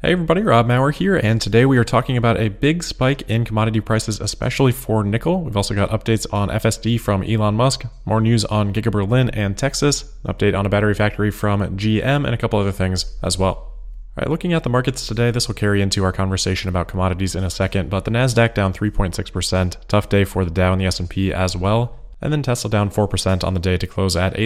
Hey everybody, Rob Maurer here, and today we are talking about a big spike in commodity prices, especially for nickel. We've also got updates on FSD from Elon Musk, more news on Giga Berlin and Texas, an update on a battery factory from GM, and a couple other things as well. All right, looking at the markets today, this will carry into our conversation about commodities in a second, but the Nasdaq down 3.6%, tough day for the Dow and the S&P as well. And then Tesla down 4% on the day to close at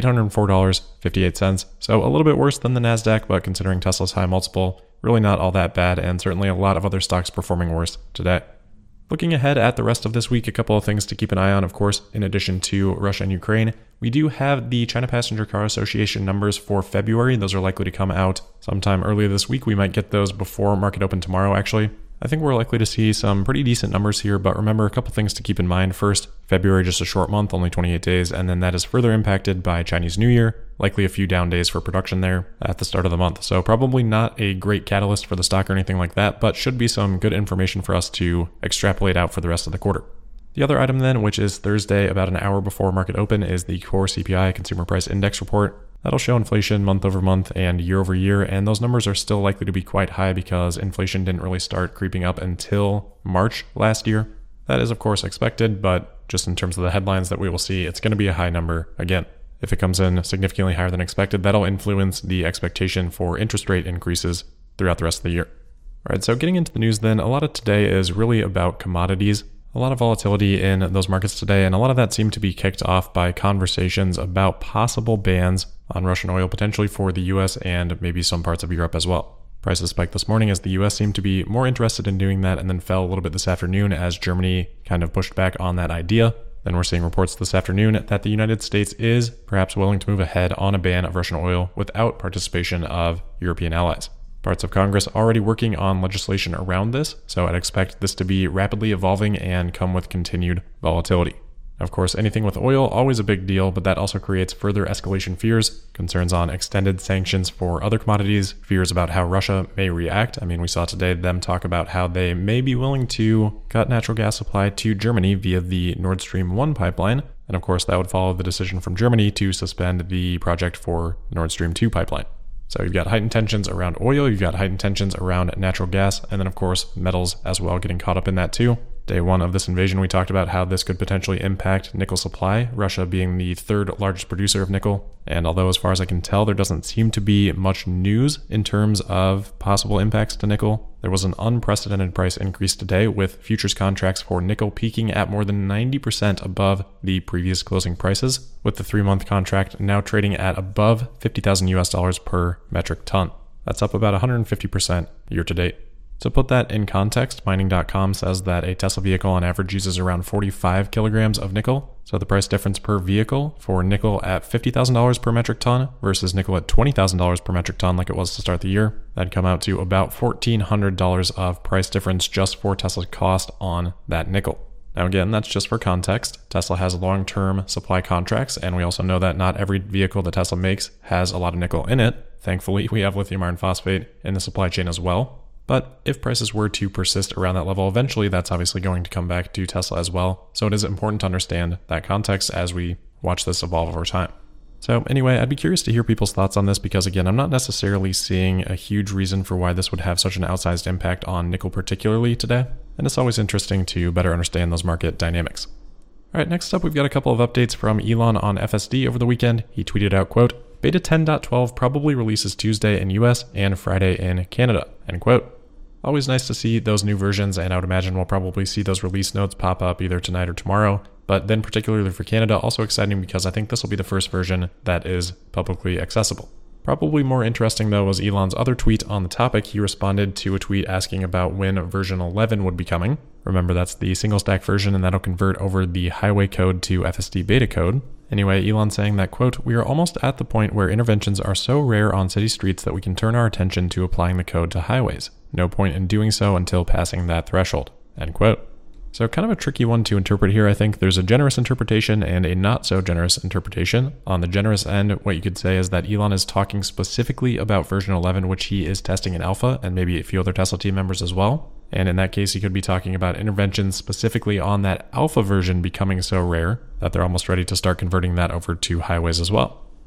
$804.58. So a little bit worse than the Nasdaq, but considering Tesla's high multiple, really not all that bad, and certainly a lot of other stocks performing worse today. Looking ahead at the rest of this week, a couple of things to keep an eye on, of course, in addition to Russia and Ukraine. We do have the China Passenger Car Association numbers for February. Those are likely to come out sometime earlier this week. We might get those before market open tomorrow, actually. I think we're likely to see some pretty decent numbers here, but remember a couple things to keep in mind. First, February just a short month, only 28 days, and then that is further impacted by Chinese New Year, likely a few down days for production there at the start of the month. So probably not a great catalyst for the stock or anything like that, but should be some good information for us to extrapolate out for the rest of the quarter. The other item then, which is Thursday, about an hour before market open, is the core CPI, Consumer Price Index report. That'll show inflation month over month and year over year, and those numbers are still likely to be quite high because inflation didn't really start creeping up until March last year. That is, of course, expected, but just in terms of the headlines that we will see, it's going to be a high number again. If it comes in significantly higher than expected, that'll influence the expectation for interest rate increases throughout the rest of the year. All right, so getting into the news then, a lot of today is really about commodities. A lot of volatility in those markets today, and a lot of that seemed to be kicked off by conversations about possible bans on Russian oil, potentially for the US and maybe some parts of Europe as well. Prices spiked this morning as the US seemed to be more interested in doing that, and then fell a little bit this afternoon as Germany kind of pushed back on that idea. Then we're seeing reports this afternoon that the United States is perhaps willing to move ahead on a ban of Russian oil without participation of European allies. Parts of Congress already working on legislation around this, so I'd expect this to be rapidly evolving and come with continued volatility. Of course, anything with oil, always a big deal, but that also creates further escalation fears, concerns on extended sanctions for other commodities, fears about how Russia may react. I mean, we saw today them talk about how they may be willing to cut natural gas supply to Germany via the Nord Stream 1 pipeline, and of course that would follow the decision from Germany to suspend the project for Nord Stream 2 pipeline. So you've got heightened tensions around oil, you've got heightened tensions around natural gas, and then of course metals as well getting caught up in that too. Day one of this invasion, we talked about how this could potentially impact nickel supply, Russia being the third largest producer of nickel. And although as far as I can tell, there doesn't seem to be much news in terms of possible impacts to nickel, there was an unprecedented price increase today with futures contracts for nickel peaking at more than 90% above the previous closing prices, with the 3-month contract now trading at above $50,000 per metric ton. That's up about 150% year to date. To put that in context, mining.com says that a Tesla vehicle on average uses around 45 kilograms of nickel. So the price difference per vehicle for nickel at $50,000 per metric ton versus nickel at $20,000 per metric ton like it was to start the year, that'd come out to about $1,400 of price difference just for Tesla's cost on that nickel. Now again, that's just for context. Tesla has long-term supply contracts, and we also know that not every vehicle that Tesla makes has a lot of nickel in it. Thankfully, we have lithium iron phosphate in the supply chain as well. But if prices were to persist around that level, eventually that's obviously going to come back to Tesla as well. So it is important to understand that context as we watch this evolve over time. So anyway, I'd be curious to hear people's thoughts on this because again, I'm not necessarily seeing a huge reason for why this would have such an outsized impact on nickel particularly today. And it's always interesting to better understand those market dynamics. All right, next up, we've got a couple of updates from Elon on FSD over the weekend. He tweeted out, quote, "Beta 10.12 probably releases Tuesday in US and Friday in Canada," end quote. Always nice to see those new versions, and I would imagine we'll probably see those release notes pop up either tonight or tomorrow. But then particularly for Canada, also exciting because I think this will be the first version that is publicly accessible. Probably more interesting though was Elon's other tweet on the topic. He responded to a tweet asking about when version 11 would be coming. Remember, that's the single stack version, and that'll convert over the highway code to FSD beta code. Anyway, Elon saying that, quote, "We are almost at the point where interventions are so rare on city streets that we can turn our attention to applying the code to highways. No point in doing so until passing that threshold," end quote. So kind of a tricky one to interpret here, I think. There's a generous interpretation and a not so generous interpretation. On the generous end, what you could say is that Elon is talking specifically about version 11, which he is testing in alpha, and maybe a few other Tesla team members as well. And in that case, he could be talking about interventions specifically on that alpha version becoming so rare that they're almost ready to start converting that over to highways as well.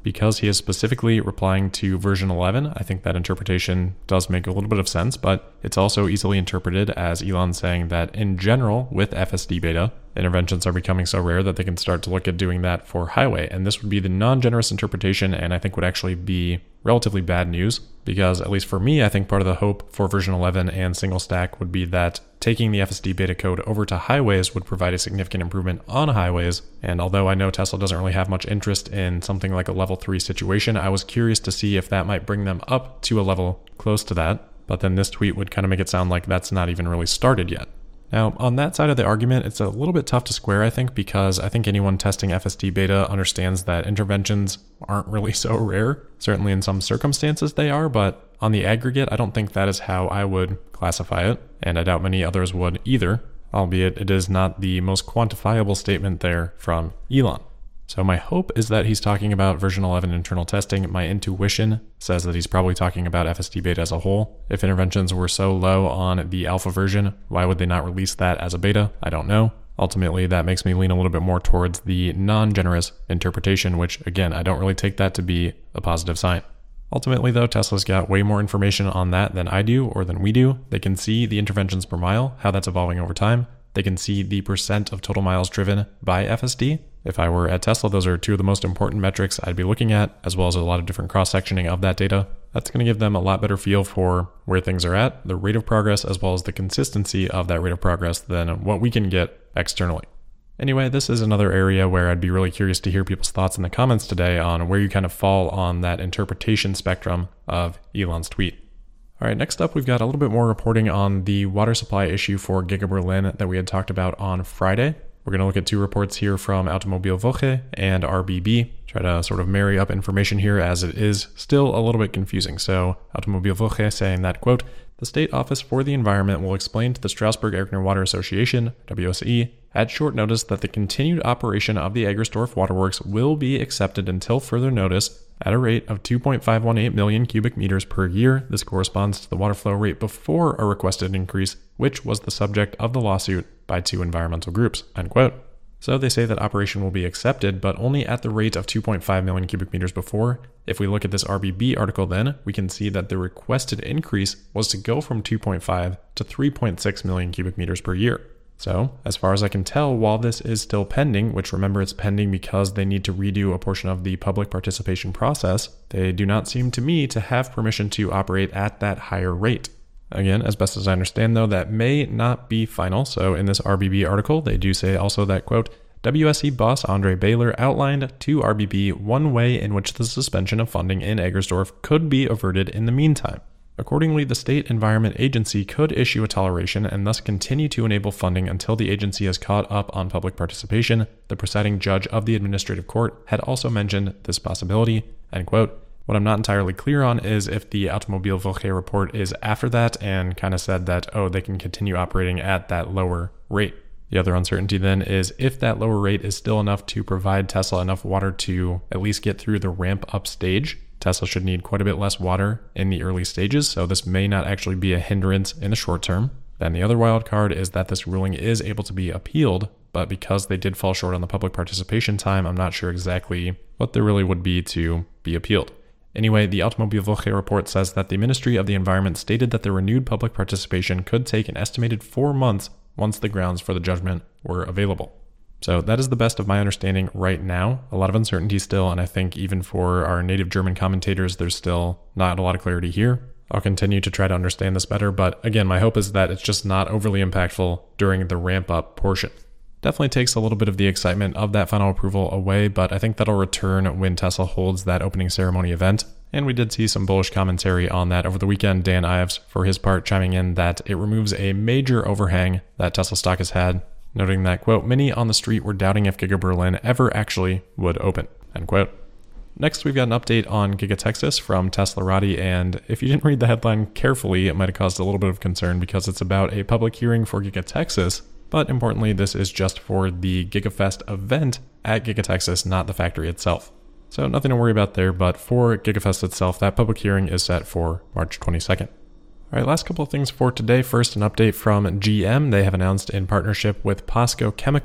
because he is specifically replying to version 11. I think that interpretation does make a little bit of sense, but it's also easily interpreted as Elon saying that in general, with FSD beta, interventions are becoming so rare that they can start to look at doing that for highway. And this would be the non-generous interpretation, and I think would actually be relatively bad news, because at least for me, I think part of the hope for version 11 and single stack would be that taking the FSD beta code over to highways would provide a significant improvement on highways. And although I know Tesla doesn't really have much interest in something like a level 3 situation, I was curious to see if that might bring them up to a level close to that. But then this tweet would kind of make it sound like that's not even really started yet. Now, on that side of the argument, it's a little bit tough to square, I think, because I think anyone testing FSD beta understands that interventions aren't really so rare. Certainly in some circumstances they are, but on the aggregate, I don't think that is how I would classify it, and I doubt many others would either, albeit it is not the most quantifiable statement there from Elon. So my hope is that he's talking about version 11 internal testing. My intuition says that he's probably talking about FSD beta as a whole. If interventions were so low on the alpha version, why would they not release that as a beta? I don't know. Ultimately, that makes me lean a little bit more towards the non-generous interpretation, which again, I don't really take that to be a positive sign. Ultimately though, Tesla's got way more information on that than I do or than we do. They can see the interventions per mile, how that's evolving over time. They can see the percent of total miles driven by FSD. If I were at Tesla, those are two of the most important metrics I'd be looking at, as well as a lot of different cross-sectioning of that data. That's going to give them a lot better feel for where things are at, the rate of progress, as well as the consistency of that rate of progress than what we can get externally. Anyway, this is another area where I'd be really curious to hear people's thoughts in the comments today on where you kind of fall on that interpretation spectrum of Elon's tweet. All right, next up, we've got a little bit more reporting on the water supply issue for Giga Berlin that we had talked about on Friday. We're going to look at two reports here from Automobilwoche and RBB, try to sort of marry up information here as it is still a little bit confusing. So Automobilwoche saying that, quote, the State Office for the Environment will explain to the Strasbourg-Erkner Water Association, WSE, at short notice that the continued operation of the Eggersdorf Waterworks will be accepted until further notice at a rate of 2.518 million cubic meters per year. This corresponds to the water flow rate before a requested increase, which was the subject of the lawsuit by two environmental groups, end quote. So they say that operation will be accepted, but only at the rate of 2.5 million cubic meters before. If we look at this RBB article then, we can see that the requested increase was to go from 2.5 to 3.6 million cubic meters per year. So, as far as I can tell, while this is still pending, which remember it's pending because they need to redo a portion of the public participation process, they do not seem to me to have permission to operate at that higher rate. Again, as best as I understand though, that may not be final. So in this RBB article, they do say also that, quote, WSE boss Andre Baylor outlined to RBB one way in which the suspension of funding in Eggersdorf could be averted in the meantime. Accordingly, the State Environment Agency could issue a toleration and thus continue to enable funding until the agency has caught up on public participation. The presiding judge of the administrative court had also mentioned this possibility, end quote. What I'm not entirely clear on is if the Automobilwoche report is after that and kind of said that, oh, they can continue operating at that lower rate. The other uncertainty then is if that lower rate is still enough to provide Tesla enough water to at least get through the ramp up stage. Tesla should need quite a bit less water in the early stages, so this may not actually be a hindrance in the short term. Then the other wild card is that this ruling is able to be appealed, but because they did fall short on the public participation time, I'm not sure exactly what there really would be to be appealed. Anyway, the Automobilwoche report says that the Ministry of the Environment stated that the renewed public participation could take an estimated 4 months once the grounds for the judgment were available. So that is the best of my understanding right now. A lot of uncertainty still, and I think even for our native German commentators, there's still not a lot of clarity here. I'll continue to try to understand this better, but again, my hope is that it's just not overly impactful during the ramp-up portion. Definitely takes a little bit of the excitement of that final approval away, but I think that'll return when Tesla holds that opening ceremony event. And we did see some bullish commentary on that over the weekend. Dan Ives, for his part, chiming in that it removes a major overhang that Tesla stock has had, noting that, quote, many on the street were doubting if Giga Berlin ever actually would open, end quote. Next, we've got an update on Giga Texas from Teslarati, and if you didn't read the headline carefully, it might have caused a little bit of concern because it's about a public hearing for Giga Texas, but importantly, this is just for the GigaFest event at Giga Texas, not the factory itself. So nothing to worry about there, but for GigaFest itself, that public hearing is set for March 22nd. All right, last couple of things for today. First, an update from GM. They have announced in partnership with POSCO Chemical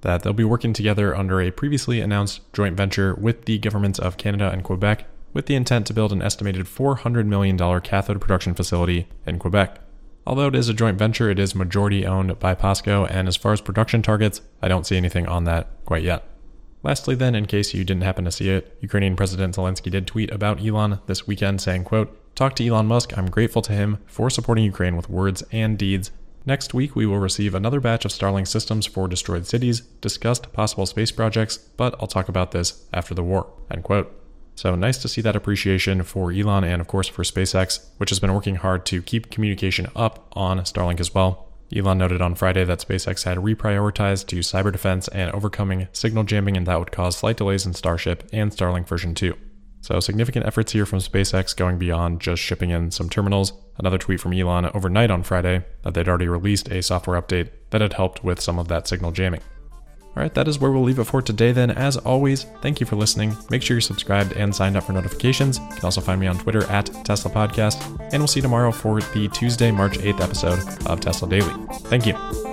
that they'll be working together under a previously announced joint venture with the governments of Canada and Quebec, with the intent to build an estimated $400 million cathode production facility in Quebec. Although it is a joint venture, it is majority owned by POSCO, and as far as production targets, I don't see anything on that quite yet. Lastly then, in case you didn't happen to see it, Ukrainian President Zelensky did tweet about Elon this weekend saying, quote, "Talk to Elon Musk, I'm grateful to him for supporting Ukraine with words and deeds. Next week we will receive another batch of Starlink systems for destroyed cities, discussed possible space projects, but I'll talk about this after the war," end quote. So nice to see that appreciation for Elon and of course for SpaceX, which has been working hard to keep communication up on Starlink as well. Elon noted on Friday that SpaceX had reprioritized to cyber defense and overcoming signal jamming, and that would cause slight delays in Starship and Starlink version 2. So significant efforts here from SpaceX going beyond just shipping in some terminals. Another tweet from Elon overnight on Friday that they'd already released a software update that had helped with some of that signal jamming. Alright, that is where we'll leave it for today then. As always, thank you for listening. Make sure you're subscribed and signed up for notifications. You can also find me on Twitter at Tesla Podcast, and we'll see you tomorrow for the Tuesday, March 8th episode of Tesla Daily. Thank you.